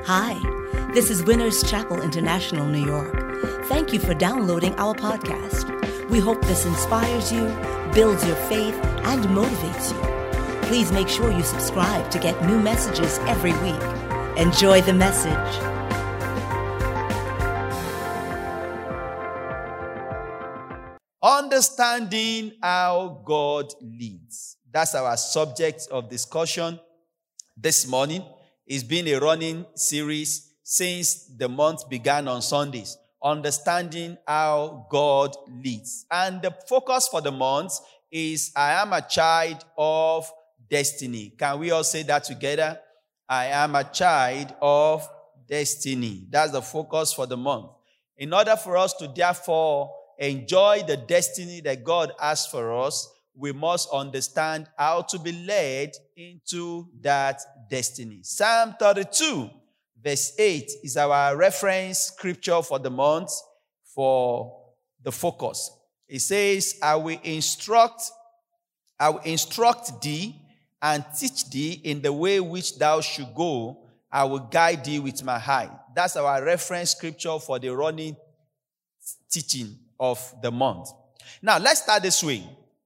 Hi, this is Winners Chapel International, New York. Thank you for downloading our podcast. We hope this inspires you, builds your faith, and motivates you. Please make sure you subscribe to get new messages every week. Enjoy the message. Understanding how God leads. That's our subject of discussion this morning. It's been a running series since the month began on Sundays. Understanding how God leads. And the focus for the month is I am a child of destiny. Can we all say that together? I am a child of destiny. That's the focus for the month. In order for us to therefore enjoy the destiny that God has for us, we must understand how to be led into that destiny. Psalm 32, verse 8 is our reference scripture for the month for the focus. It says, I will instruct thee and teach thee in the way which thou should go. I will guide thee with my eye. That's our reference scripture for the running teaching of the month. Now, let's start this way.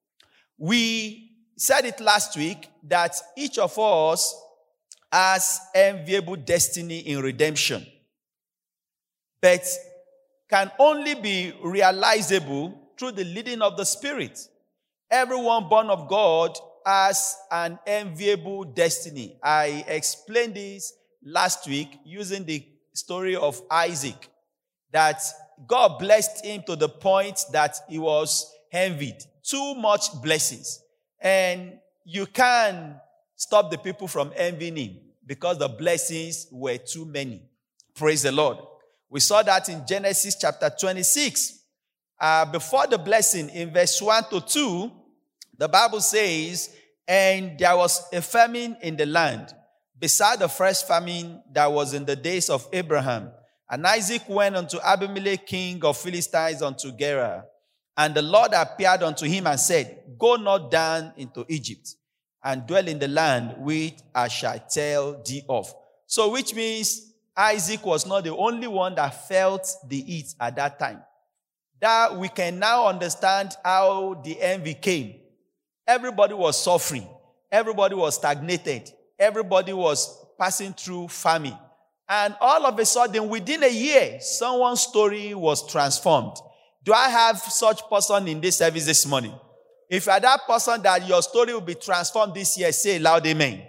We said it last week that each of us has enviable destiny in redemption, but can only be realizable through the leading of the Spirit. Everyone born of God has an enviable destiny. I explained this last week using the story of Isaac, that God blessed him to the point that he was envied. Too much blessings. And you can't stop the people from envying him because the blessings were too many. Praise the Lord. We saw that in Genesis chapter 26. Before the blessing, in verse 1 to 2, the Bible says, and there was a famine in the land, beside the first famine that was in the days of Abraham. And Isaac went unto Abimelech, king of Philistines, unto Gerar. And the Lord appeared unto him and said, go not down into Egypt, and dwell in the land which I shall tell thee of. So which means Isaac was not the only one that felt the heat at that time. That we can now understand how the envy came. Everybody was suffering. Everybody was stagnated. Everybody was passing through famine. And all of a sudden, within a year, someone's story was transformed. Do I have such person in this service this morning? If you are that person that your story will be transformed this year, say loud amen.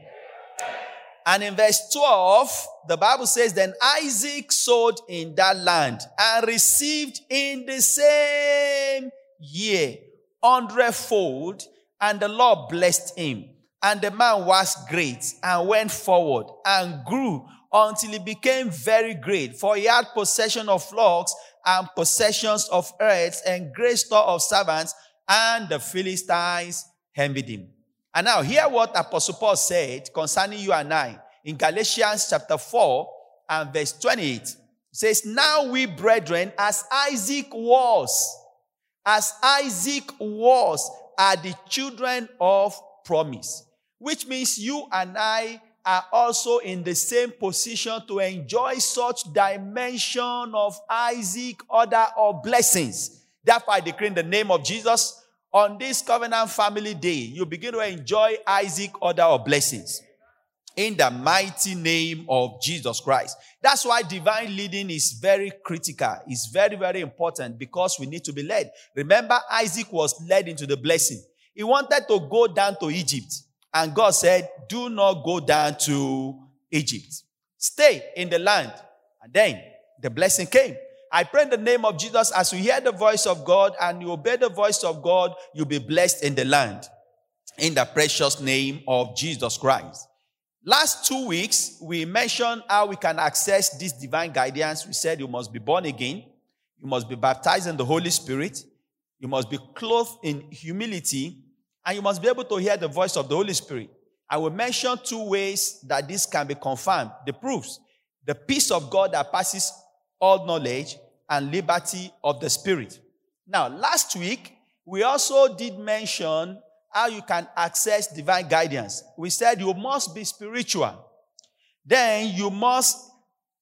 And in verse 12, the Bible says, then Isaac sowed in that land and received in the same year 100-fold, and the Lord blessed him. And the man was great and went forward and grew until he became very great, for he had possession of flocks and possessions of herds and great store of servants, and the Philistines envied him. And now hear what Apostle Paul said concerning you and I in Galatians chapter 4 and verse 28. It says, now we brethren, as Isaac was, are the children of promise. Which means you and I are also in the same position to enjoy such dimension of Isaac order of blessings. Therefore, I decree in the name of Jesus, on this covenant family day, you begin to enjoy Isaac order of blessings. In the mighty name of Jesus Christ. That's why divine leading is very critical. It's very, very important because we need to be led. Remember, Isaac was led into the blessing. He wanted to go down to Egypt. And God said, do not go down to Egypt. Stay in the land. And then the blessing came. I pray in the name of Jesus, as you hear the voice of God and you obey the voice of God, you'll be blessed in the land. In the precious name of Jesus Christ. Last 2 weeks, we mentioned how we can access this divine guidance. We said you must be born again. You must be baptized in the Holy Spirit. You must be clothed in humility. And you must be able to hear the voice of the Holy Spirit. I will mention 2 ways that this can be confirmed. The proofs. The peace of God that passes all knowledge and liberty of the Spirit. Now, last week, we also did mention how you can access divine guidance. We said you must be spiritual. Then you must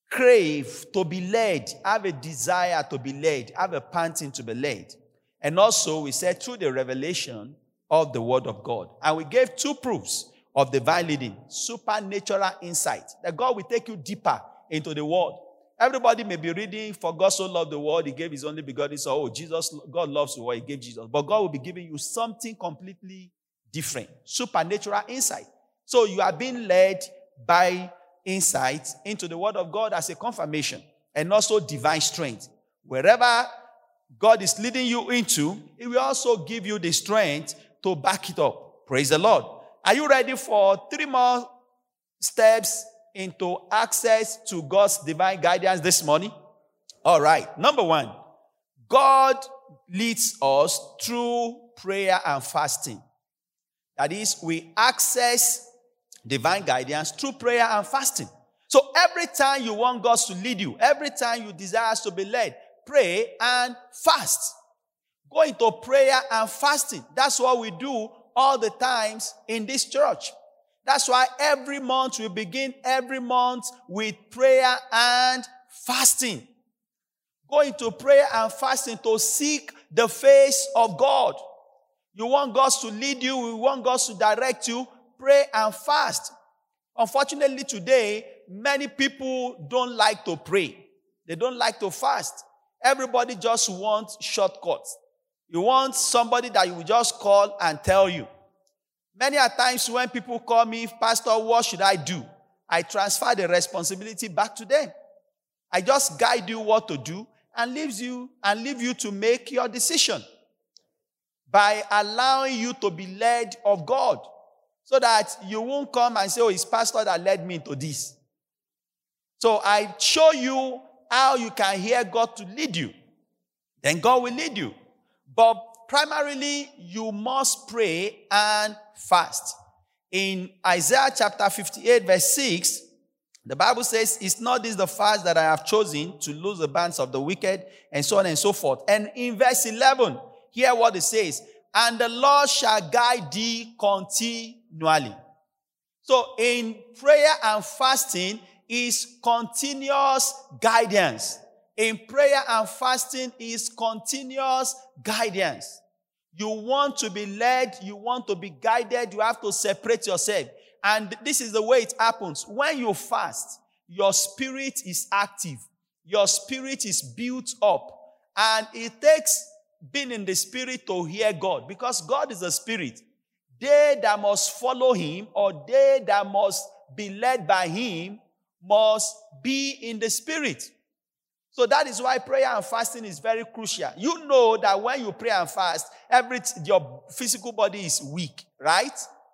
crave to be led, have a desire to be led, have a panting to be led. And also, we said through the revelation of the Word of God. And we gave 2 proofs of divine leading, supernatural insight, that God will take you deeper into the Word. Everybody may be reading, for God so loved the world, he gave his only begotten son. Oh, Jesus, God loves the world, he gave Jesus. But God will be giving you something completely different, supernatural insight. So you are being led by insight into the Word of God as a confirmation, and also divine strength. Wherever God is leading you into, He will also give you the strength to back it up. Praise the Lord. Are you ready for 3 more steps into access to God's divine guidance this morning? All right. Number 1, God leads us through prayer and fasting. That is, we access divine guidance through prayer and fasting. So every time you want God to lead you, every time you desire to be led, pray and fast. Go into prayer and fasting. That's what we do all the times in this church. That's why every month we begin every month with prayer and fasting. Go into prayer and fasting to seek the face of God. You want God to lead you, you want God to direct you, pray and fast. Unfortunately today, many people don't like to pray. They don't like to fast. Everybody just wants shortcuts. You want somebody that you will just call and tell you. Many a times when people call me, Pastor, what should I do? I transfer the responsibility back to them. I just guide you what to do and leave you to make your decision by allowing you to be led of God, so that you won't come and say, oh, it's pastor that led me into this. So I show you how you can hear God to lead you. Then God will lead you. But primarily, you must pray and fast. In Isaiah chapter 58, verse 6, the Bible says, "Is not this the fast that I have chosen to loose the bands of the wicked," and so on and so forth. And in verse 11, hear what it says, "And the Lord shall guide thee continually." So in prayer and fasting is continuous guidance. In prayer and fasting is continuous guidance. You want to be led, you want to be guided, you have to separate yourself. And this is the way it happens. When you fast, your spirit is active. Your spirit is built up. And it takes being in the spirit to hear God, because God is a spirit. They that must follow him, or they that must be led by him, must be in the spirit. So that is why prayer and fasting is very crucial. You know that when you pray and fast, your physical body is weak, right?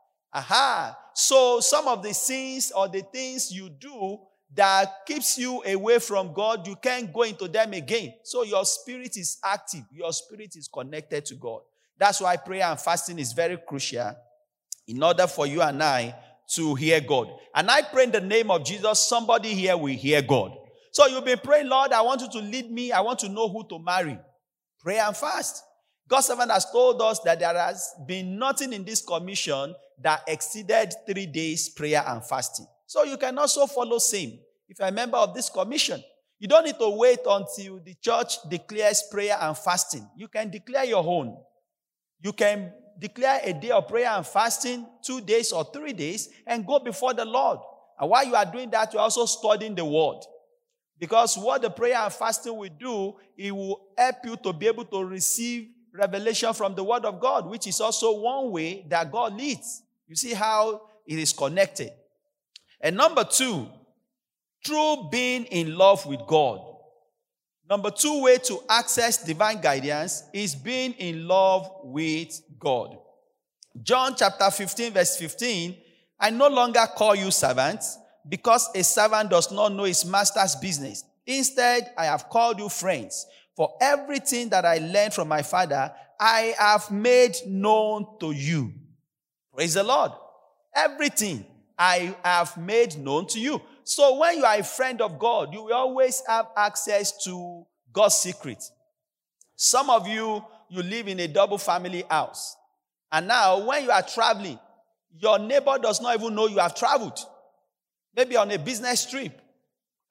So some of the sins or the things you do that keeps you away from God, you can't go into them again. So your spirit is active. Your spirit is connected to God. That's why prayer and fasting is very crucial in order for you and I to hear God. And I pray in the name of Jesus, somebody here will hear God. So you'll be praying, Lord, I want you to lead me. I want to know who to marry. Pray and fast. God's servant has told us that there has been nothing in this commission that exceeded 3 days prayer and fasting. So you can also follow same. If you're a member of this commission, you don't need to wait until the church declares prayer and fasting. You can declare your own. You can declare a day of prayer and fasting, 2 days or 3 days, and go before the Lord. And while you are doing that, you're also studying the word. Because what the prayer and fasting will do, it will help you to be able to receive revelation from the word of God, which is also one way that God leads. You see how it is connected. And number 2, through being in love with God. Number 2 way to access divine guidance is being in love with God. John chapter 15, verse 15, "I no longer call you servants, because a servant does not know his master's business. Instead, I have called you friends. For everything that I learned from my Father, I have made known to you." Praise the Lord. Everything I have made known to you. So when you are a friend of God, you will always have access to God's secret. Some of you live in a double family house. And now when you are traveling, your neighbor does not even know you have traveled. Maybe on a business trip.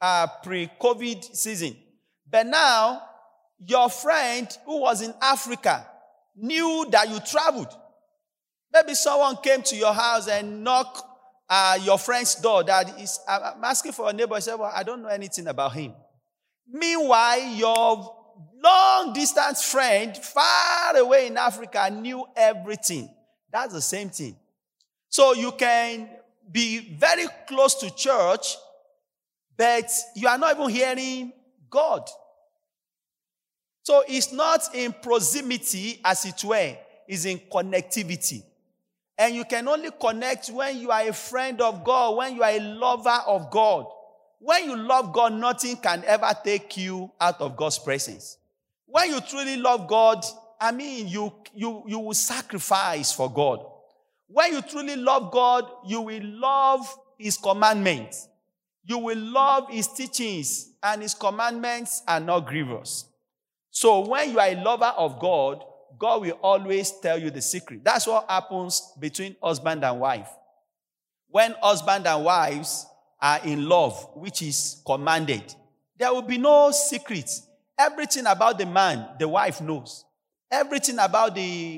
pre-COVID season. But now, your friend who was in Africa knew that you traveled. Maybe someone came to your house and knocked your friend's door. That is, I'm asking for a neighbor. I said, well, I don't know anything about him. Meanwhile, your long-distance friend far away in Africa knew everything. That's the same thing. So you can be very close to church, but you are not even hearing God. So it's not in proximity, as it were. It's in connectivity. And you can only connect when you are a friend of God, when you are a lover of God. When you love God, nothing can ever take you out of God's presence. When you truly love God, you will sacrifice for God. When you truly love God, you will love His commandments. You will love His teachings, and His commandments are not grievous. So when you are a lover of God, God will always tell you the secret. That's what happens between husband and wife. When husband and wives are in love, which is commanded, there will be no secrets. Everything about the man, the wife knows. Everything about the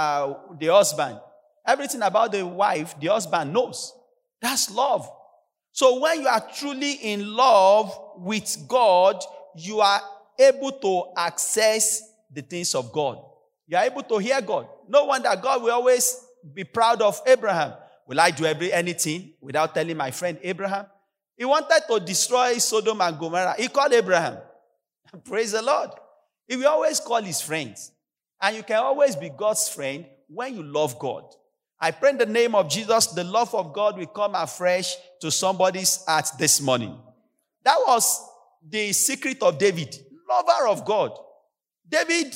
husband, everything about the wife, the husband knows. That's love. So when you are truly in love with God, you are able to access the things of God. You are able to hear God. No wonder God will always be proud of Abraham. Will I do anything without telling my friend Abraham? He wanted to destroy Sodom and Gomorrah. He called Abraham. Praise the Lord. He will always call his friends. And you can always be God's friend when you love God. I pray in the name of Jesus, the love of God will come afresh to somebody's heart this morning. That was the secret of David, lover of God. David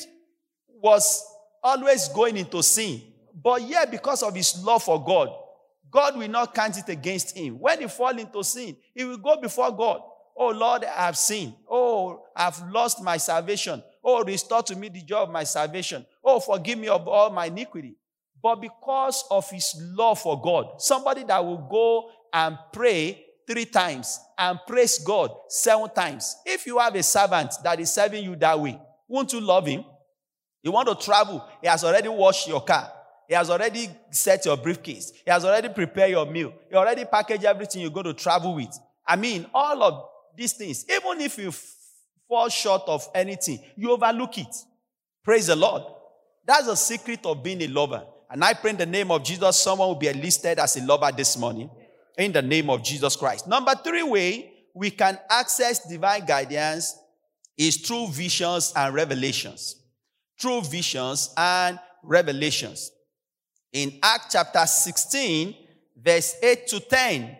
was always going into sin. But yet, because of his love for God, God will not count it against him. When he falls into sin, he will go before God. Oh, Lord, I have sinned. Oh, I have lost my salvation. Oh, restore to me the joy of my salvation. Oh, forgive me of all my iniquity. But because of his love for God, somebody that will go and pray 3 times and praise God 7 times. If you have a servant that is serving you that way, won't you love him? You want to travel, he has already washed your car. He has already set your briefcase. He has already prepared your meal. He already packaged everything you're going to travel with. All of these things, even if you fall short of anything, you overlook it. Praise the Lord. That's the secret of being a lover. And I pray in the name of Jesus, someone will be enlisted as a lover this morning. In the name of Jesus Christ. Number 3 way we can access divine guidance is through visions and revelations. Through visions and revelations. In Acts chapter 16, verse 8 to 10.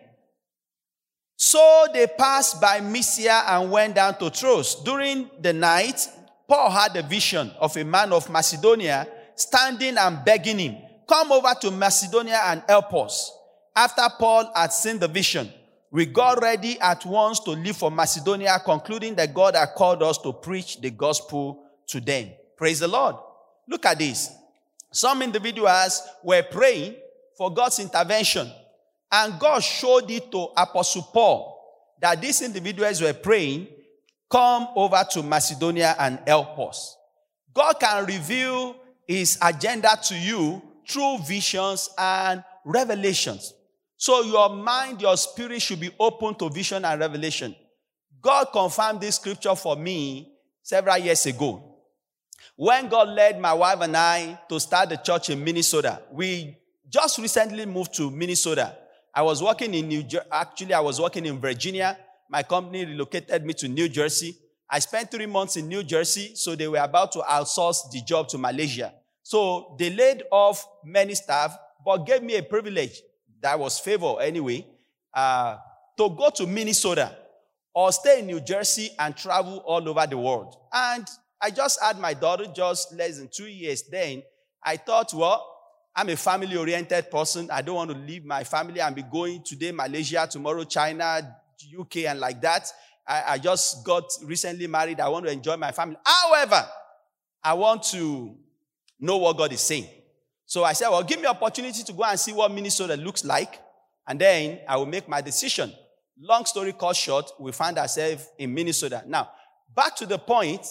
So they passed by Mysia and went down to Troas. During the night, Paul had a vision of a man of Macedonia standing and begging him, "Come over to Macedonia and help us." After Paul had seen the vision, we got ready at once to leave for Macedonia, concluding that God had called us to preach the gospel to them. Praise the Lord. Look at this. Some individuals were praying for God's intervention, and God showed it to Apostle Paul that these individuals were praying, "Come over to Macedonia and help us." God can reveal his agenda to you through visions and revelations. So your mind, your spirit should be open to vision and revelation. God confirmed this scripture for me several years ago. When God led my wife and I to start the church in Minnesota, we just recently moved to Minnesota. I was working in Virginia. My company relocated me to New Jersey. I spent 3 months in New Jersey, so they were about to outsource the job to Malaysia. So they laid off many staff, but gave me a privilege, that was favor anyway, to go to Minnesota or stay in New Jersey and travel all over the world. And I just had my daughter just less than 2 years then. I thought, well, I'm a family-oriented person. I don't want to leave my family and be going today Malaysia, tomorrow China, UK, and like that. I just got recently married. I want to enjoy my family. However, I want to know what God is saying. So I said, well, give me an opportunity to go and see what Minnesota looks like, and then I will make my decision. Long story cut short, we found ourselves in Minnesota. Now, back to the point,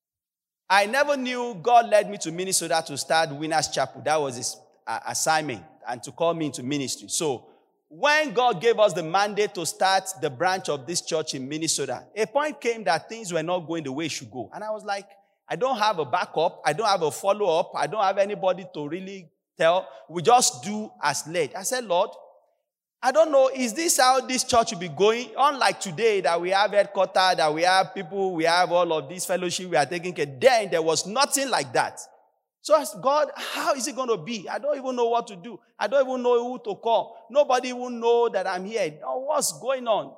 I never knew God led me to Minnesota to start Winners Chapel. That was his assignment, and to call me into ministry. So, when God gave us the mandate to start the branch of this church in Minnesota, a point came that things were not going the way it should go. And I was like, I don't have a backup. I don't have a follow-up. I don't have anybody to really tell. We just do as led. I said, Lord, I don't know, is this how this church will be going? Unlike today that we have headquarters, that we have people, we have all of this fellowship, we are taking care. Then there was nothing like that. So I said, God, how is it going to be? I don't even know what to do. I don't even know who to call. Nobody will know that I'm here. Oh, what's going on?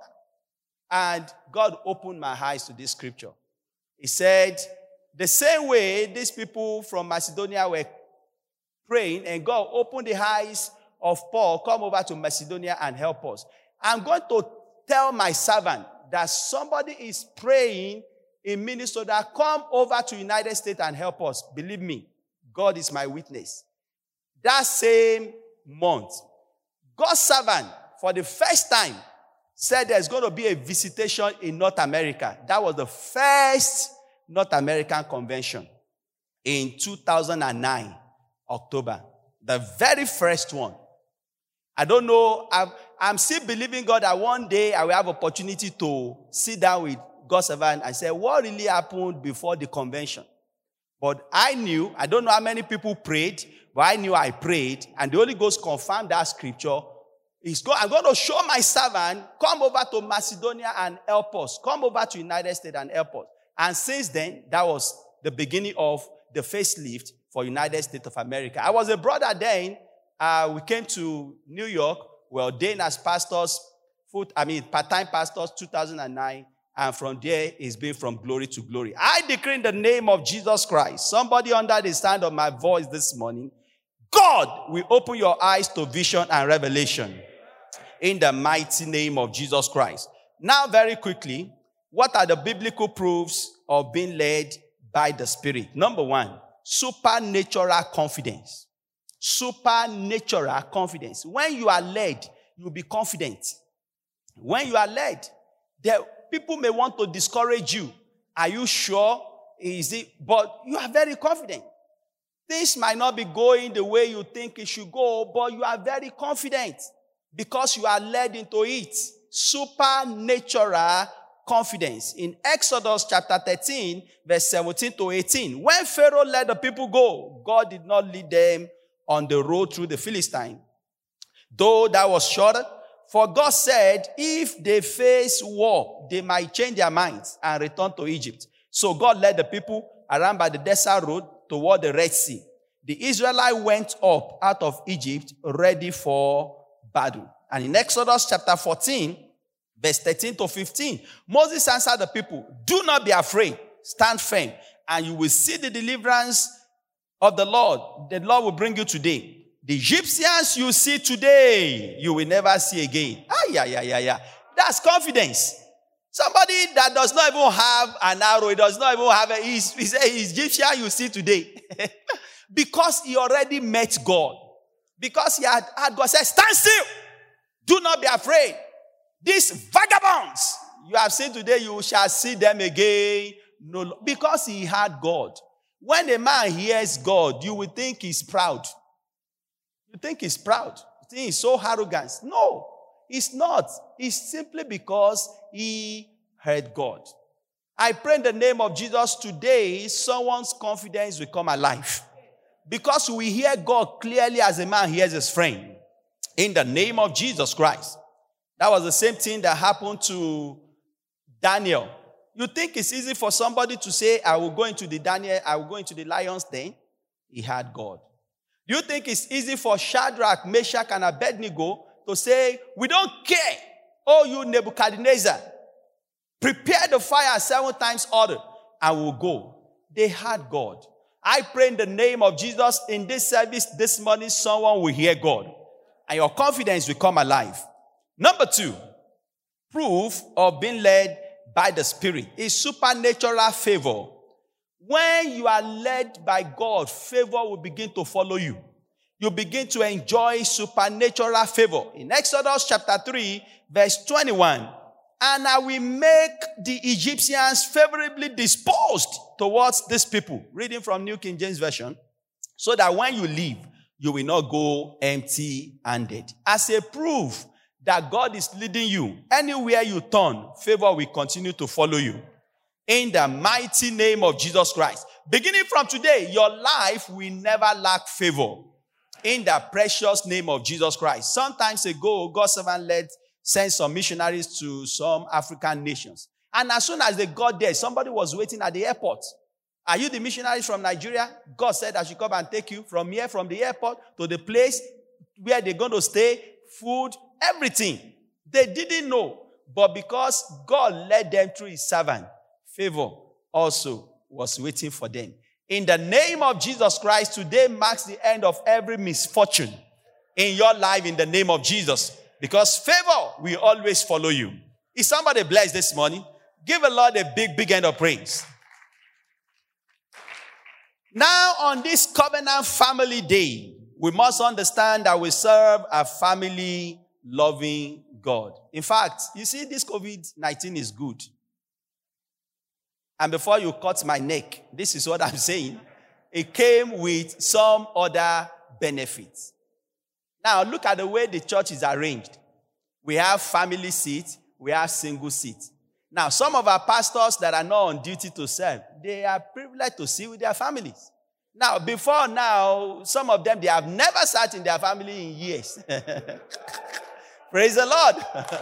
And God opened my eyes to this scripture. He said, the same way these people from Macedonia were praying, and God opened the eyes of Paul, come over to Macedonia and help us. I'm going to tell my servant that somebody is praying in Minnesota, come over to United States and help us. Believe me, God is my witness. That same month, God's servant, for the first time, said there's going to be a visitation in North America. That was the first North American convention in 2009, October. The very first one. I don't know, I'm still believing God that one day I will have opportunity to sit down with God's servant and say, what really happened before the convention? But I knew, I don't know how many people prayed, but I knew I prayed, and the Holy Ghost confirmed that scripture. I'm going to show my servant, come over to Macedonia and help us. Come over to United States and help us. And since then, that was the beginning of the facelift for United States of America. I was a brother then. We came to New York. We were ordained as pastors, part-time pastors, 2009. And from there, it's been from glory to glory. I decree in the name of Jesus Christ, somebody under the sound of my voice this morning, God will open your eyes to vision and revelation in the mighty name of Jesus Christ. Now, very quickly, what are the biblical proofs of being led by the Spirit? Number one, supernatural confidence. Supernatural confidence. When you are led, you'll be confident. When you are led, people may want to discourage you. Are you sure? Is it? But you are very confident. Things might not be going the way you think it should go, but you are very confident because you are led into it. Supernatural confidence. In Exodus chapter 13, verse 17 to 18, when Pharaoh let the people go, God did not lead them on the road through the Philistine, though that was shorter. For God said, if they face war, they might change their minds and return to Egypt. So God led the people around by the desert road toward the Red Sea. The Israelites went up out of Egypt ready for battle. And in Exodus chapter 14, verse 13 to 15, Moses answered the people, do not be afraid, stand firm, and you will see the deliverance of the Lord. The Lord will bring you today. The Egyptians you see today, you will never see again. That's confidence. Somebody that does not even have an arrow, he does not even have he's Egyptian you see today. Because he already met God. Because he had God say, stand still. Do not be afraid. These vagabonds you have seen today, you shall see them again. No, because he had God. When a man hears God, you will think he's proud. You think he's proud. You think he's so arrogant. No, it's not. It's simply because he heard God. I pray in the name of Jesus today, someone's confidence will come alive. Because we hear God clearly as a man hears his friend. In the name of Jesus Christ. That was the same thing that happened to Daniel. You think it's easy for somebody to say, I will go into the lion's den? He had God. Do you think it's easy for Shadrach, Meshach, and Abednego to say, we don't care, oh you Nebuchadnezzar, prepare the fire 7 times order, and we'll go. They had God. I pray in the name of Jesus, in this service this morning, someone will hear God, and your confidence will come alive. Number 2, proof of being led by the Spirit is supernatural favor. When you are led by God, favor will begin to follow you. you begin to enjoy supernatural favor. In Exodus chapter 3, verse 21, and I will make the Egyptians favorably disposed towards these people. Reading from New King James Version. So that when you leave, you will not go empty-handed. As a proof that God is leading you, anywhere you turn, favor will continue to follow you. In the mighty name of Jesus Christ. Beginning from today, your life will never lack favor. In the precious name of Jesus Christ. Some time ago, God's servant sent some missionaries to some African nations. And as soon as they got there, somebody was waiting at the airport. Are you the missionaries from Nigeria? God said I should come and take you from here, from the airport to the place where they're going to stay, food, everything. They didn't know. But because God led them through his servant, favor also was waiting for them. In the name of Jesus Christ, today marks the end of every misfortune in your life in the name of Jesus. Because favor will always follow you. Is somebody blessed this morning? Give the Lord a big, big hand of praise. Now, on this Covenant Family Day, we must understand that we serve a family-loving God. In fact, you see, this COVID-19 is good. And before you cut my neck, this is what I'm saying. It came with some other benefits. Now, look at the way the church is arranged. We have family seats. We have single seats. Now, some of our pastors that are not on duty to serve, they are privileged to sit with their families. Now, before now, some of them, they have never sat in their family in years. Praise the Lord.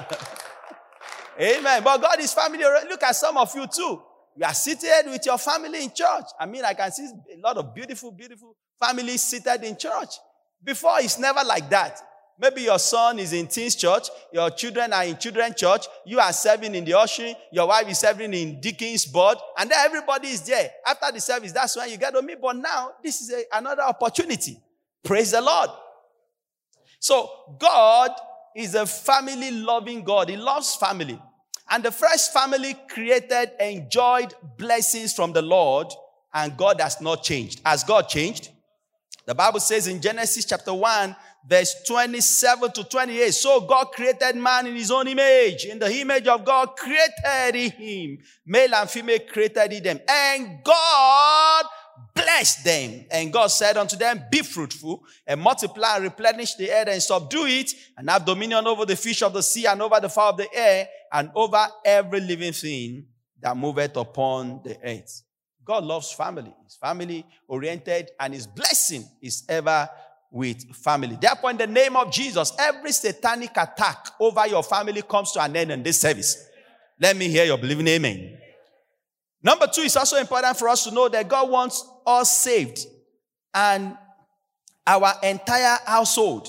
Amen. But God is family. Look at some of you too. You are seated with your family in church. I mean, I can see a lot of beautiful, beautiful families seated in church. Before, it's never like that. Maybe your son is in teens church, your children are in children's church, you are serving in the ushering, your wife is serving in deacon's board, and then everybody is there. After the service, that's when you get to meet. But now, this is another opportunity. Praise the Lord. So, God is a family-loving God. He loves family. And the first family created enjoyed blessings from the Lord, and God has not changed. Has God changed? The Bible says in Genesis chapter 1, verse 27 to 28, so God created man in his own image. In the image of God created he him. Male and female created he them. And God blessed them. And God said unto them, be fruitful and multiply and replenish the earth and subdue it and have dominion over the fish of the sea and over the fowl of the air and over every living thing that moveth upon the earth. God loves family. He's family oriented and his blessing is ever with family. Therefore, in the name of Jesus, every satanic attack over your family comes to an end in this service. Let me hear your believing amen. Number two, it's also important for us to know that God wants us saved and our entire household,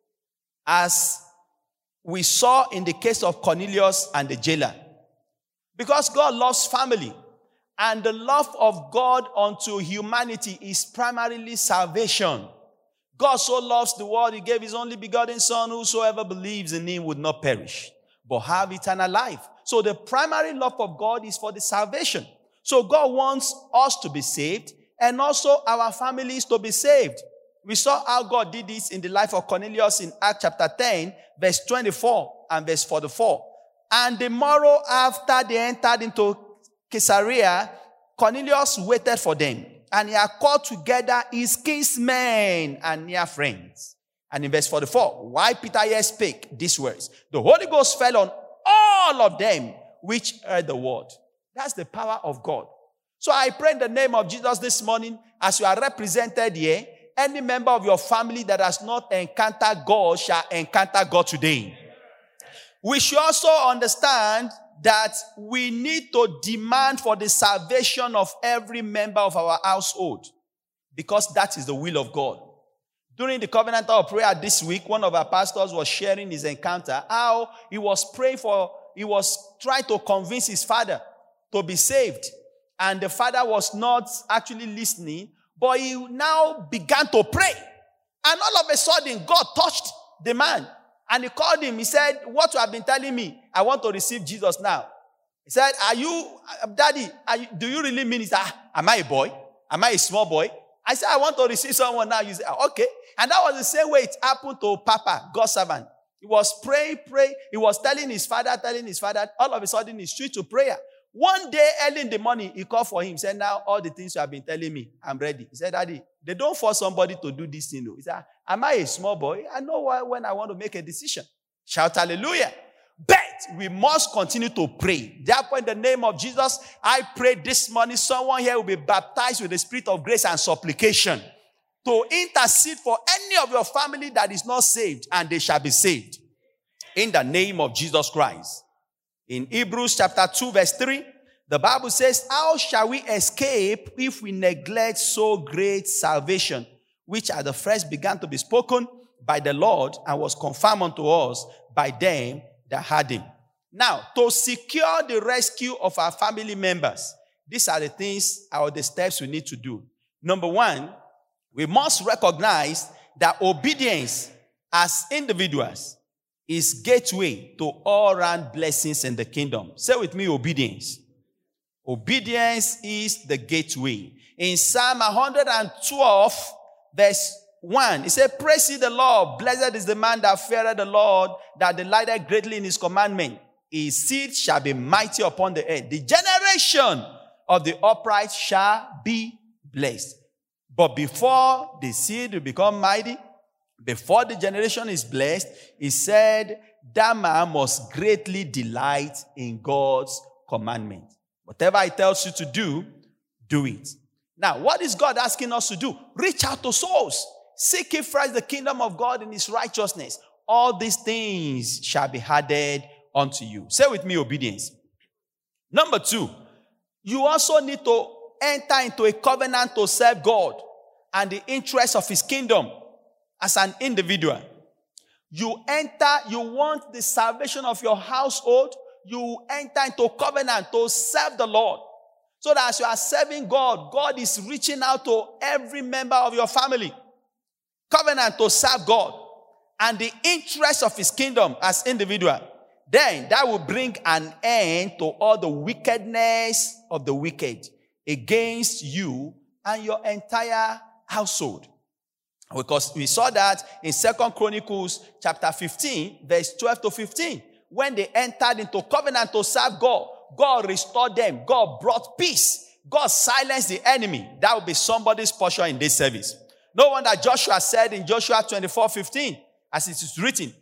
as we saw in the case of Cornelius and the jailer. Because God loves family, and the love of God unto humanity is primarily salvation. God so loves the world, he gave his only begotten Son, whosoever believes in him would not perish, but have eternal life. So the primary love of God is for the salvation. So God wants us to be saved, and also our families to be saved. We saw how God did this in the life of Cornelius in Acts chapter 10, verse 24 and verse 44. And the morrow after they entered into Caesarea, Cornelius waited for them, and he had called together his kinsmen and near friends. And in verse 44, while Peter yet spake these words, the Holy Ghost fell on all of them which heard the word. That's the power of God. So I pray in the name of Jesus this morning, as you are represented here, any member of your family that has not encountered God shall encounter God today. We should also understand that we need to demand for the salvation of every member of our household, because that is the will of God. During the covenant of prayer this week, one of our pastors was sharing his encounter, how he was trying to convince his father to be saved. And the father was not actually listening, but he now began to pray. And all of a sudden, God touched the man. And he called him. He said, what you have been telling me, I want to receive Jesus now. He said, Daddy, do you really mean it? Am I a boy? Am I a small boy? I said, I want to receive someone now. You say, okay. And that was the same way it happened to Papa, God's servant. He was praying. He was telling his father. All of a sudden, he switched to prayer. One day, early in the morning, he called for him. He said, now all the things you have been telling me, I'm ready. He said, Daddy, they don't force somebody to do this thing. He said, am I a small boy? I know when I want to make a decision. Shout hallelujah. But we must continue to pray. Therefore, in the name of Jesus, I pray this morning, someone here will be baptized with the spirit of grace and supplication to intercede for any of your family that is not saved, and they shall be saved. In the name of Jesus Christ. In Hebrews chapter 2 verse 3, the Bible says, how shall we escape if we neglect so great salvation, which at the first began to be spoken by the Lord and was confirmed unto us by them that had him. Now, to secure the rescue of our family members, these are the things or the steps we need to do. Number one, we must recognize that obedience as individuals is gateway to all-round blessings in the kingdom. Say with me, obedience. Obedience is the gateway. In Psalm 112, verse 1, it says, praise ye the Lord, blessed is the man that feareth the Lord, that delighteth greatly in his commandment. His seed shall be mighty upon the earth. The generation of the upright shall be blessed. But before the seed will become mighty, before the generation is blessed, he said, that man must greatly delight in God's commandment. Whatever he tells you to do, do it. Now, what is God asking us to do? Reach out to souls. Seek ye first the kingdom of God and his righteousness. All these things shall be added unto you. Say with me, obedience. Number two, you also need to enter into a covenant to serve God and the interests of his kingdom as an individual. You want the salvation of your household, you enter into covenant to serve the Lord. So that as you are serving God, God is reaching out to every member of your family. Covenant to serve God and the interests of his kingdom as individual. Then that will bring an end to all the wickedness of the wicked against you and your entire household. Because we saw that in 2 Chronicles chapter 15, verse 12 to 15. When they entered into covenant to serve God, God restored them. God brought peace. God silenced the enemy. That will be somebody's portion in this service. No wonder Joshua said in Joshua 24:15, as it is written,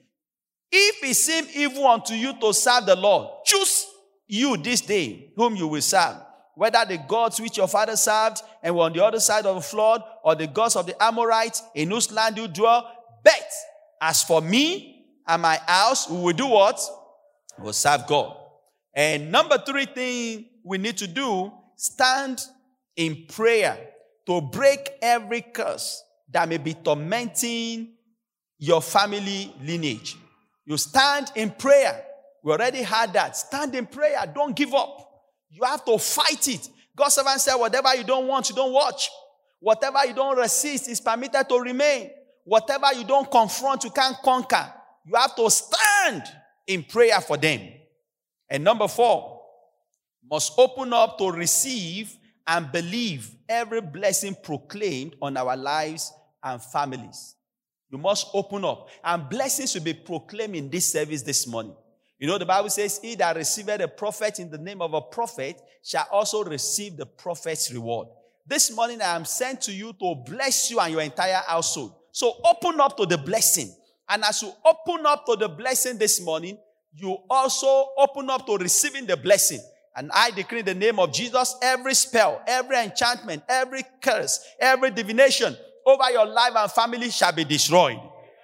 if it seem evil unto you to serve the Lord, choose you this day whom you will serve. Whether the gods which your father served and were on the other side of the flood, or the gods of the Amorites in whose land you dwell. But as for me and my house, we will do what? We will serve God. And number three thing we need to do, stand in prayer to break every curse that may be tormenting your family lineage. You stand in prayer. We already had that. Stand in prayer. Don't give up. You have to fight it. God's servant said, whatever you don't want, you don't watch. Whatever you don't resist is permitted to remain. Whatever you don't confront, you can't conquer. You have to stand in prayer for them. And number four, must open up to receive and believe every blessing proclaimed on our lives and families. You must open up. And blessings will be proclaimed in this service this morning. You know, the Bible says, he that receiveth a prophet in the name of a prophet shall also receive the prophet's reward. This morning I am sent to you to bless you and your entire household. So open up to the blessing. And as you open up to the blessing this morning, you also open up to receiving the blessing. And I decree in the name of Jesus, every spell, every enchantment, every curse, every divination over your life and family shall be destroyed.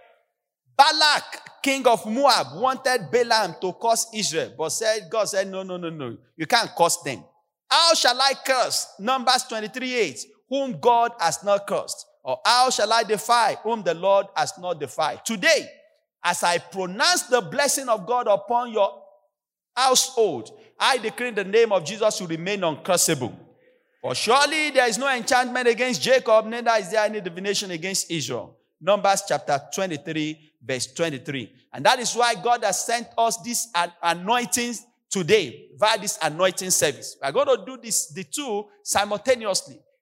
Balak, king of Moab, wanted Balaam to curse Israel, but God said, no. You can't curse them. How shall I curse? Numbers 23:8, whom God has not cursed. Or how shall I defy whom the Lord has not defied? Today, as I pronounce the blessing of God upon your household, I decree in the name of Jesus you remain uncursable. For surely there is no enchantment against Jacob, neither is there any divination against Israel. Numbers chapter 23, verse 23. And that is why God has sent us these anointings today, via this anointing service. We are going to do the two simultaneously.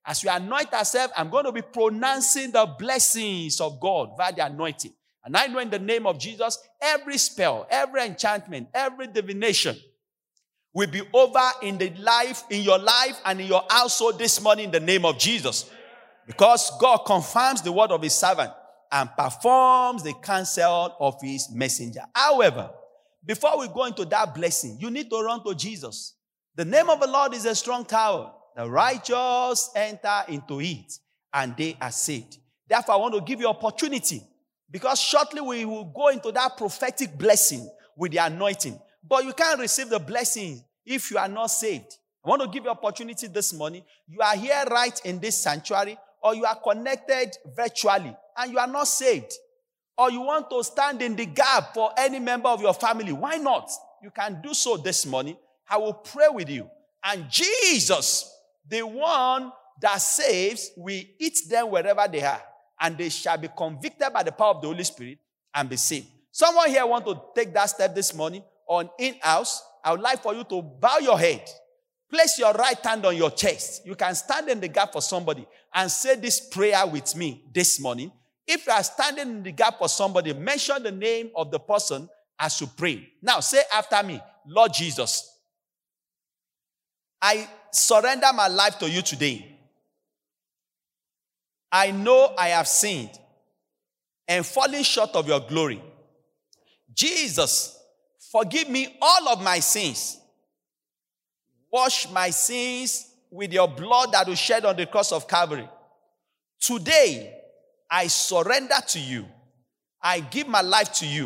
As we anoint ourselves, I'm going to be pronouncing the blessings of God via the anointing. And I know in the name of Jesus, every spell, every enchantment, every divination will be over in your life and in your household this morning in the name of Jesus. Because God confirms the word of his servant and performs the counsel of his messenger. However, before we go into that blessing, you need to run to Jesus. The name of the Lord is a strong tower. The righteous enter into it and they are saved. Therefore, I want to give you opportunity because shortly we will go into that prophetic blessing with the anointing. But you can't receive the blessing if you are not saved. I want to give you opportunity this morning. You are here right in this sanctuary or you are connected virtually and you are not saved. Or you want to stand in the gap for any member of your family. Why not? You can do so this morning. I will pray with you. And Jesus, the one that saves, will eat them wherever they are. And they shall be convicted by the power of the Holy Spirit and be saved. Someone here want to take that step this morning on in-house. I would like for you to bow your head. Place your right hand on your chest. You can stand in the gap for somebody and say this prayer with me this morning. If you are standing in the gap for somebody, mention the name of the person as you pray. Now say after me, Lord Jesus, I surrender my life to you today. I know I have sinned and fallen short of your glory. Jesus, forgive me all of my sins. Wash my sins with your blood that was shed on the cross of Calvary. Today, I surrender to you. I give my life to you.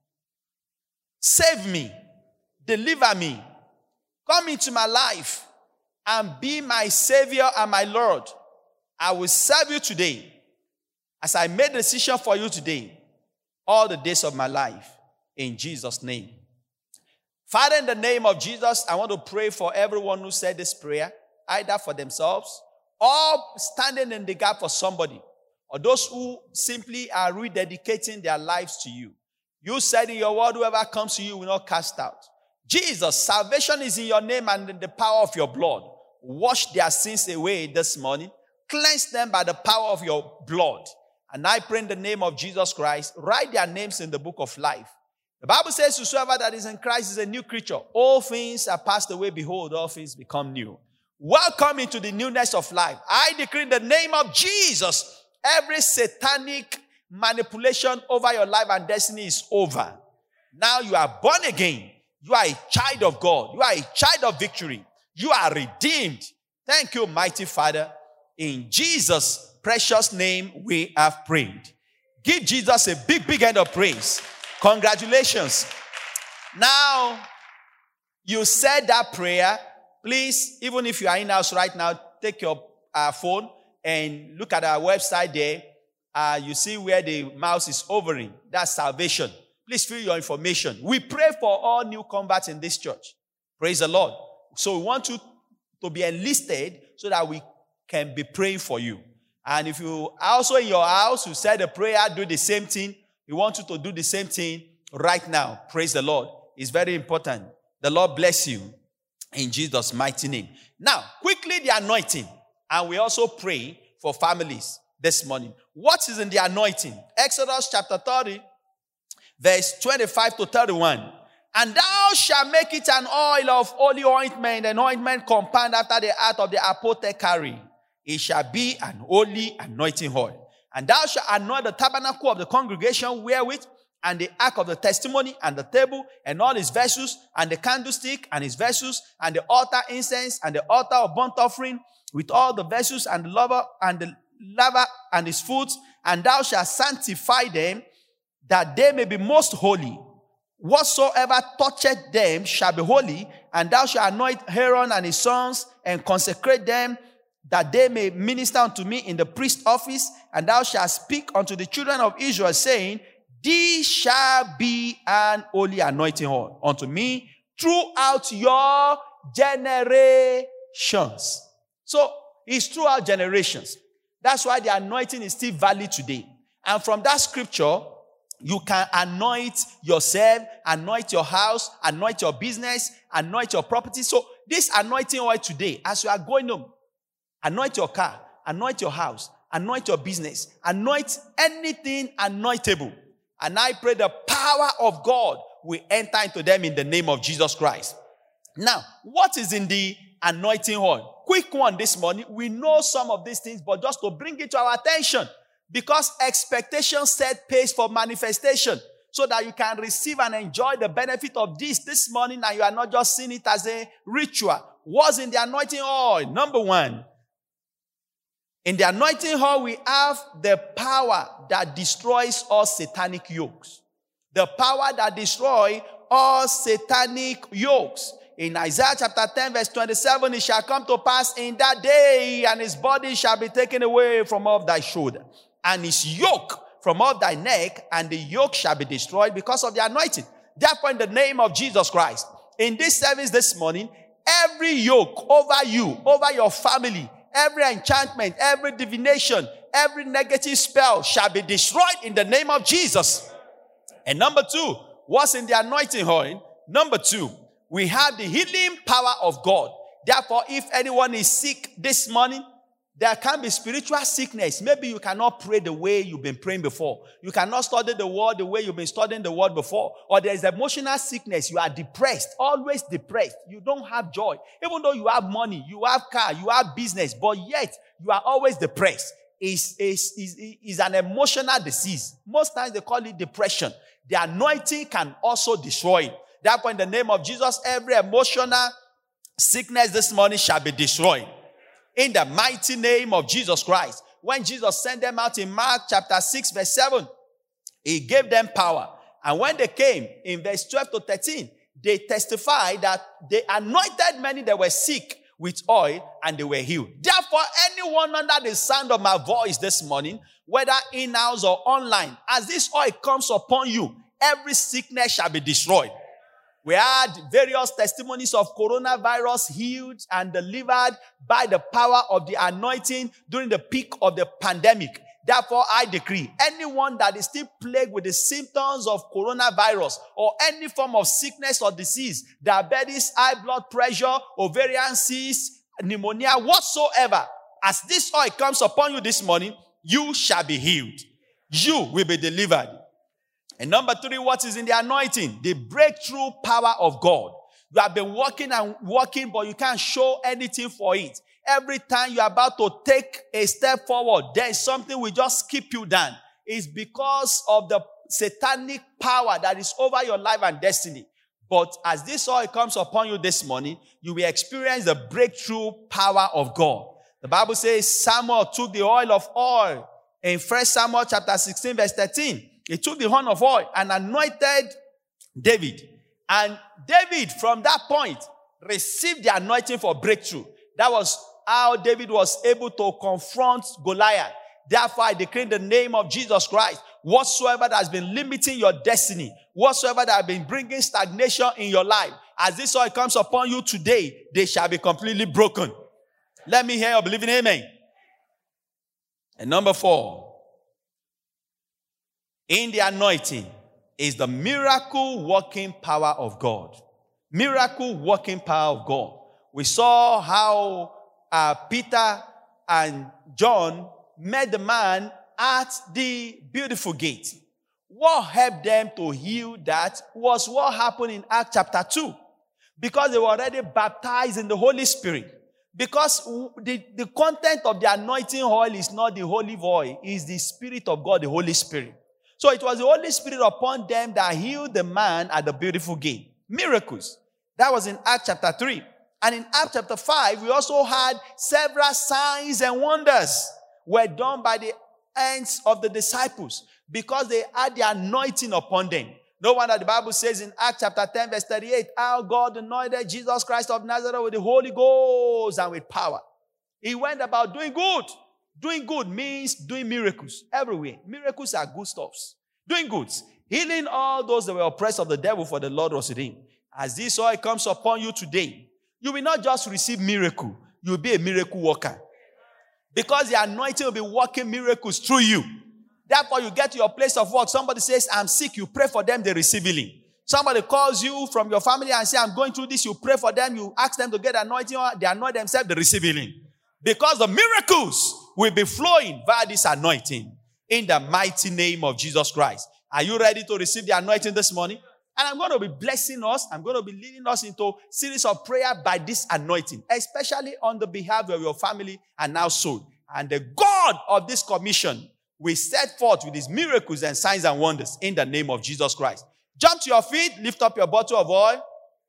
Save me. Deliver me. Come into my life and be my Savior and my Lord. I will serve you today as I made a decision for you today, all the days of my life, in Jesus' name. Father, in the name of Jesus, I want to pray for everyone who said this prayer, either for themselves or standing in the gap for somebody, or those who simply are rededicating their lives to you. You said in your word, whoever comes to you will not cast out. Jesus, salvation is in your name and in the power of your blood. Wash their sins away this morning. Cleanse them by the power of your blood. And I pray in the name of Jesus Christ, write their names in the book of life. The Bible says, whosoever that is in Christ is a new creature. All things are passed away. Behold, all things become new. Welcome into the newness of life. I decree in the name of Jesus, every satanic manipulation over your life and destiny is over. Now you are born again. You are a child of God. You are a child of victory. You are redeemed. Thank you, mighty Father. In Jesus' precious name we have prayed. Give Jesus a big, big hand of praise. Congratulations. Now, you said that prayer. Please, even if you are in-house right now, take your phone and look at our website there. You see where the mouse is hovering. That's salvation. Please fill your information. We pray for all new converts in this church. Praise the Lord. So we want you to be enlisted so that we can be praying for you. And if you are also in your house, you said a prayer, do the same thing. We want you to do the same thing right now. Praise the Lord. It's very important. The Lord bless you in Jesus' mighty name. Now, quickly the anointing. And we also pray for families this morning. What is in the anointing? Exodus chapter 30, verse 25 to 31. And thou shalt make it an oil of holy ointment, an ointment compound after the art of the apothecary. It shall be an holy anointing oil. And thou shalt anoint the tabernacle of the congregation wherewith, and the ark of the testimony, and the table, and all his vessels, and the candlestick, and his vessels, and the altar incense, and the altar of burnt offering, with all the vessels, and the laver, and his foot. And thou shalt sanctify them, that they may be most holy. Whatsoever toucheth them shall be holy, and thou shalt anoint Aaron and his sons, and consecrate them, that they may minister unto me in the priest office. And thou shalt speak unto the children of Israel, saying, These shall be an holy anointing oil unto me throughout your generations. So it's throughout generations. That's why the anointing is still valid today. And from that scripture, you can anoint yourself, anoint your house, anoint your business, anoint your property. So this anointing oil today, as you are going home, Anoint your car. Anoint your house. Anoint your business. Anoint anything anointable. And I pray the power of God will enter into them in the name of Jesus Christ. Now, what is in the anointing oil? Quick one this morning. We know some of these things, but just to bring it to our attention. Because expectation set pace for manifestation. So that you can receive and enjoy the benefit of this morning, and you are not just seeing it as a ritual. What's in the anointing oil? Number one, in the anointing oil, we have the power that destroys all satanic yokes. The power that destroys all satanic yokes. In Isaiah chapter 10 verse 27, it shall come to pass in that day, and his body shall be taken away from off thy shoulder, and his yoke from off thy neck, and the yoke shall be destroyed because of the anointing. Therefore, in the name of Jesus Christ, in this service this morning, every yoke over you, over your family, every enchantment, every divination, every negative spell shall be destroyed in the name of Jesus. And number two, what's in the anointing oil? Number two, we have the healing power of God. Therefore, if anyone is sick this morning, there can be spiritual sickness. Maybe you cannot pray the way you've been praying before. You cannot study the word the way you've been studying the word before. Or there is emotional sickness. You are depressed, always depressed. You don't have joy. Even though you have money, you have car, you have business, but yet you are always depressed. It's an emotional disease. Most times they call it depression. The anointing can also destroy it. Therefore, in the name of Jesus, every emotional sickness this morning shall be destroyed. In the mighty name of Jesus Christ. When Jesus sent them out in Mark chapter 6 verse 7, he gave them power. And when they came in verse 12 to 13, they testified that they anointed many that were sick with oil, and they were healed. Therefore, anyone under the sound of my voice this morning, whether in-house or online, as this oil comes upon you, every sickness shall be destroyed. We had various testimonies of coronavirus healed and delivered by the power of the anointing during the peak of the pandemic. Therefore, I decree, anyone that is still plagued with the symptoms of coronavirus or any form of sickness or disease, diabetes, high blood pressure, ovarian cysts, pneumonia, whatsoever, as this oil comes upon you this morning, you shall be healed. You will be delivered. And number three, what is in the anointing? The breakthrough power of God. You have been working and working, but you can't show anything for it. Every time you're about to take a step forward, there is something will just keep you down. It's because of the satanic power that is over your life and destiny. But as this oil comes upon you this morning, you will experience the breakthrough power of God. The Bible says Samuel took the oil in 1 Samuel chapter 16 verse 13. He took the horn of oil and anointed David. And David, from that point, received the anointing for breakthrough. That was how David was able to confront Goliath. Therefore, I decree in the name of Jesus Christ, whatsoever that has been limiting your destiny, whatsoever that has been bringing stagnation in your life, as this oil comes upon you today, they shall be completely broken. Let me hear you believing amen. And number 4, in the anointing is the miracle working power of God. Miracle working power of God. We saw how Peter and John met the man at the beautiful gate. What helped them to heal that was what happened in Acts chapter 2. Because they were already baptized in the Holy Spirit. Because the content of the anointing oil is not the olive oil, it's the Spirit of God, the Holy Spirit. So it was the Holy Spirit upon them that healed the man at the beautiful gate. Miracles. That was in Acts chapter 3. And in Acts chapter 5, we also had several signs and wonders were done by the hands of the disciples because they had the anointing upon them. No wonder the Bible says in Acts chapter 10 verse 38, how God anointed Jesus Christ of Nazareth with the Holy Ghost and with power. He went about doing good. Doing good means doing miracles everywhere. Miracles are good stuffs. Doing good. Healing all those that were oppressed of the devil, for the Lord was with him. As this oil comes upon you today, you will not just receive miracle, you will be a miracle worker. Because the anointing will be working miracles through you. Therefore, you get to your place of work. Somebody says, I'm sick. You pray for them, they receive healing. Somebody calls you from your family and says, I'm going through this. You pray for them. You ask them to get anointing. They anoint themselves, they receive healing. Because the miracles will be flowing via this anointing in the mighty name of Jesus Christ. Are you ready to receive the anointing this morning? And I'm going to be blessing us. I'm going to be leading us into a series of prayer by this anointing, especially on the behalf of your family and household. And the God of this commission will set forth with his miracles and signs and wonders in the name of Jesus Christ. Jump to your feet, lift up your bottle of oil.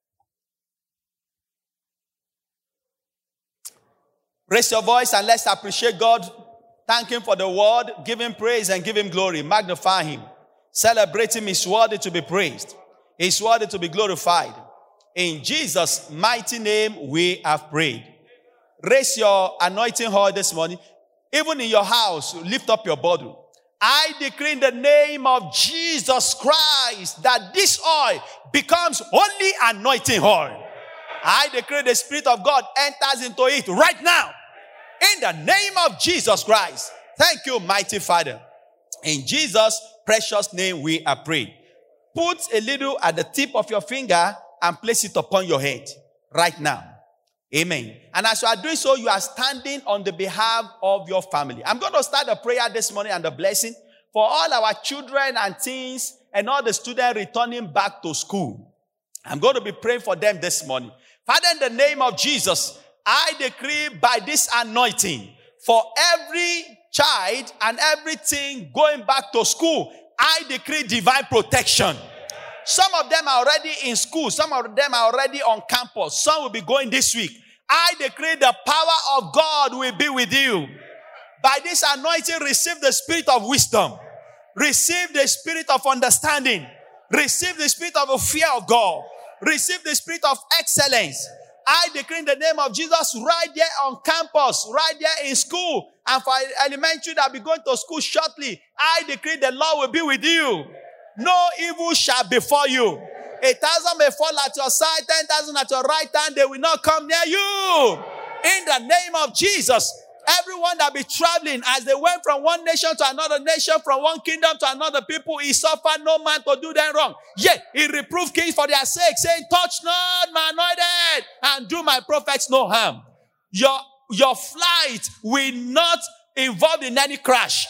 Raise your voice and let's appreciate God. Thank him for the word. Give him praise and give him glory. Magnify him. Celebrate him. He's worthy to be praised. He's worthy to be glorified. In Jesus' mighty name, we have prayed. Raise your anointing oil this morning. Even in your house, lift up your bottle. I decree in the name of Jesus Christ that this oil becomes only anointing oil. I decree the Spirit of God enters into it right now. In the name of Jesus Christ. Thank you, mighty Father. In Jesus' precious name we are praying. Put a little at the tip of your finger and place it upon your head right now. Amen. And as you are doing so, you are standing on the behalf of your family. I'm going to start the prayer this morning and the blessing for all our children and teens and all the students returning back to school. I'm going to be praying for them this morning. Father, in the name of Jesus, I decree by this anointing for every child and everything going back to school, I decree divine protection. Some of them are already in school. Some of them are already on campus. Some will be going this week. I decree the power of God will be with you. By this anointing, receive the spirit of wisdom. Receive the spirit of understanding. Receive the spirit of a fear of God. Receive the spirit of excellence. I decree in the name of Jesus right there on campus, right there in school, and for elementary that will be going to school shortly, I decree the Lord will be with you. No evil shall befall you. 1,000 may fall at your side, 10,000 at your right hand, they will not come near you. In the name of Jesus, everyone that be traveling as they went from one nation to another nation, from one kingdom to another people, he suffered no man to do them wrong. Yet he reproved kings for their sake, saying, touch not my anointed and do my prophets no harm. Your flight will not involve in any crash.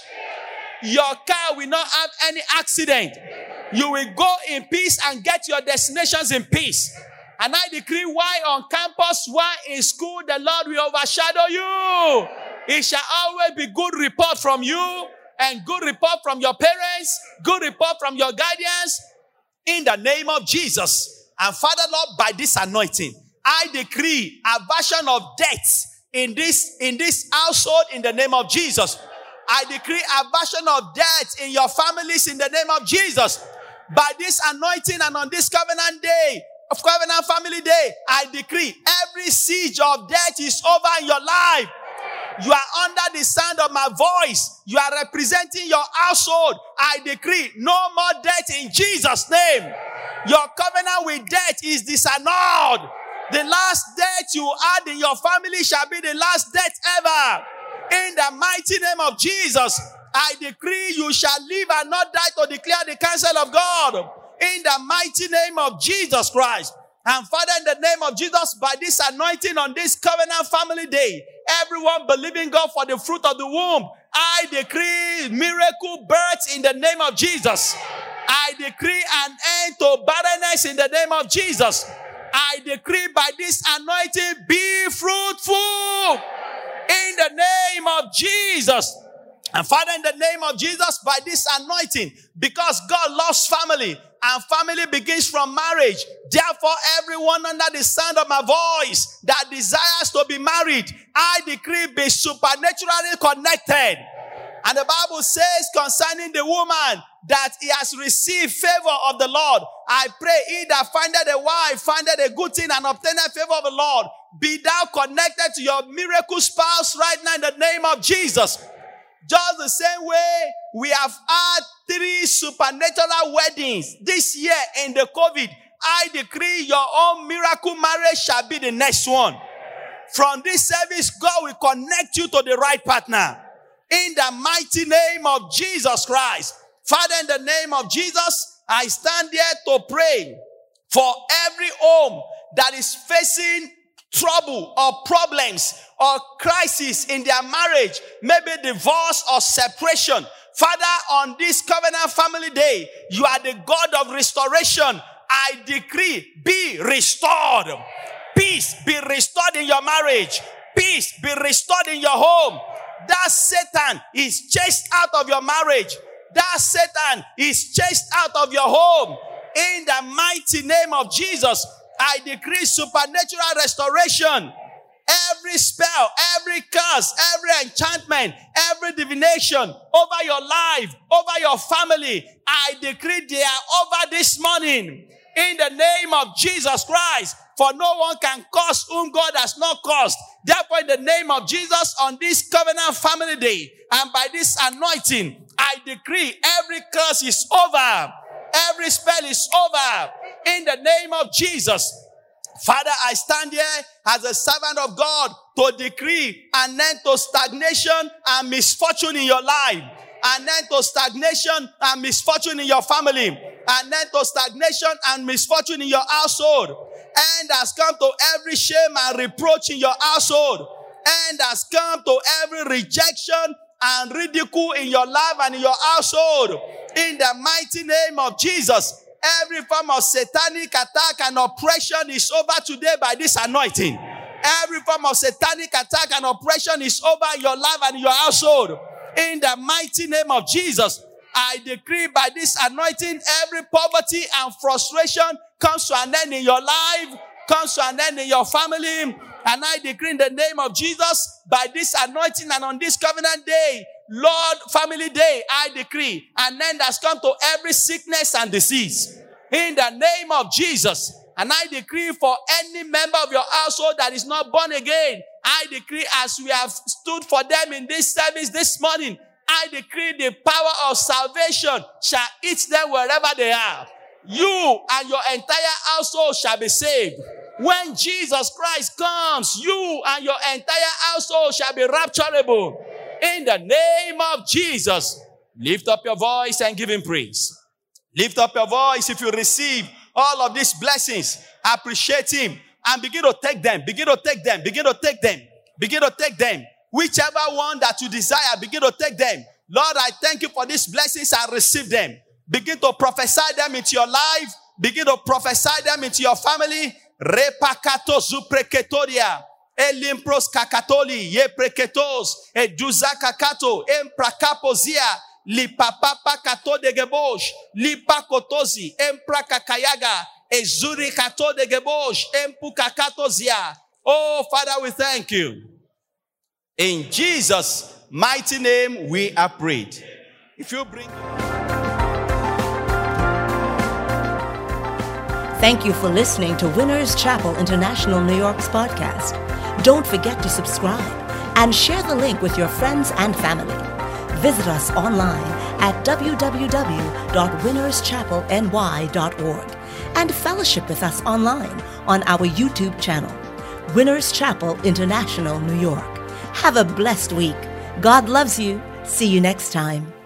Your car will not have any accident. You will go in peace and get your destinations in peace. And I decree, why on campus, why in school, the Lord will overshadow you. It shall always be good report from you and good report from your parents, good report from your guardians, in the name of Jesus. And Father, Lord, by this anointing, I decree aversion of death in this household in the name of Jesus. I decree aversion of death in your families in the name of Jesus. By this anointing and on this covenant day, of Covenant Family Day, I decree every siege of death is over in your life. You are under the sound of my voice. You are representing your household. I decree no more death in Jesus' name. Your covenant with death is disannulled. The last death you had in your family shall be the last death ever. In the mighty name of Jesus, I decree you shall live and not die to declare the counsel of God. In the mighty name of Jesus Christ. And Father, in the name of Jesus, by this anointing on this Covenant Family Day, everyone believing God for the fruit of the womb, I decree miracle births in the name of Jesus. I decree an end to barrenness in the name of Jesus. I decree by this anointing, be fruitful in the name of Jesus. And Father, in the name of Jesus, by this anointing, because God loves family, and family begins from marriage. Therefore, everyone under the sound of my voice that desires to be married, I decree be supernaturally connected. And the Bible says concerning the woman that he has received favor of the Lord. I pray, he that findeth a wife, findeth a good thing and obtaineth favor of the Lord. Be thou connected to your miracle spouse right now in the name of Jesus. Just the same way we have had 3 supernatural weddings this year in the COVID, I decree your own miracle marriage shall be the next one. From this service, God will connect you to the right partner. In the mighty name of Jesus Christ. Father, in the name of Jesus, I stand here to pray for every home that is facing trouble or problems or crisis in their marriage, maybe divorce or separation. Father, on this covenant family day, you are the God of restoration. I decree, be restored. Peace be restored in your marriage. Peace be restored in your home. That Satan is chased out of your marriage. That Satan is chased out of your home. In the mighty name of Jesus, I decree supernatural restoration. Every spell, every curse, every enchantment, every divination over your life, over your family, I decree they are over this morning. In the name of Jesus Christ, for no one can curse whom God has not cursed. Therefore, in the name of Jesus, on this covenant family day, and by this anointing, I decree every curse is over. Every spell is over. In the name of Jesus. Father, I stand here as a servant of God to decree an end to stagnation and misfortune in your life. An end to stagnation and misfortune in your family. An end to stagnation and misfortune in your household. End has come to every shame and reproach in your household. End has come to every rejection and ridicule in your life and in your household. In the mighty name of Jesus. Every form of satanic attack and oppression is over today by this anointing. Every form of satanic attack and oppression is over in your life and in your household. In the mighty name of Jesus, I decree by this anointing, every poverty and frustration comes to an end in your life, comes to an end in your family. And I decree in the name of Jesus, by this anointing and on this covenant day, Lord, family day, I decree an end has come to every sickness and disease. In the name of Jesus. And I decree for any member of your household that is not born again, I decree as we have stood for them in this service this morning, I decree the power of salvation shall hit them wherever they are. You and your entire household shall be saved. When Jesus Christ comes, you and your entire household shall be rapturable. In the name of Jesus, lift up your voice and give him praise. Lift up your voice if you receive all of these blessings. Appreciate him and begin to take them. Begin to take them. Begin to take them. Begin to take them. Whichever one that you desire, begin to take them. Lord, I thank you for these blessings. I receive them. Begin to prophesy them into your life. Begin to prophesy them into your family. Repakato zupreketoria. Elimpros kakatoli. Ye preketos. Eduza kakato. Emprakapozia. Lipapapa kato de gebosh. Lipakotozi. Emprakakayaga. Ezuri kato de gebosh. Empukakatozia. Oh, Father, we thank you. In Jesus' mighty name, we are prayed. If you bring... Thank you for listening to Winners Chapel International New York's podcast. Don't forget to subscribe and share the link with your friends and family. Visit us online at www.winnerschapelny.org and fellowship with us online on our YouTube channel, Winners Chapel International New York. Have a blessed week. God loves you. See you next time.